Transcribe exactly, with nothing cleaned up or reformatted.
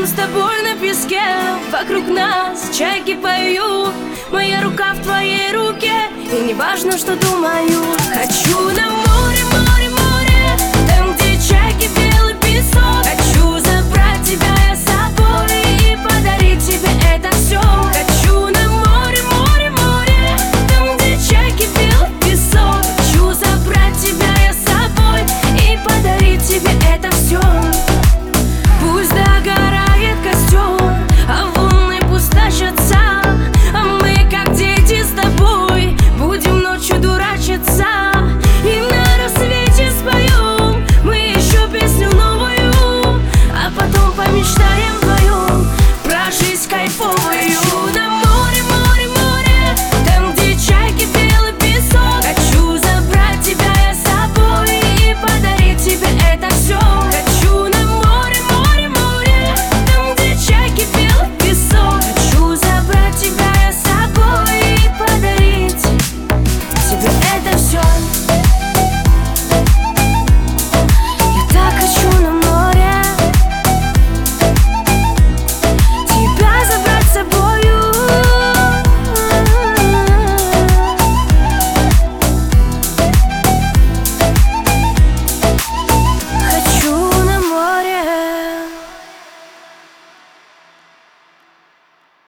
Рядом с тобой на песке, вокруг нас чайки поют. Моя рука в твоей руке, и не важно, что думаю. Хочу на море, море, море, там, где чайки, белый песок. Хочу забрать тебя я с собой и подарить тебе это все. Хочу на море, море, море, там, где чайки, белый песок. Хочу забрать тебя я с собой и подарить тебе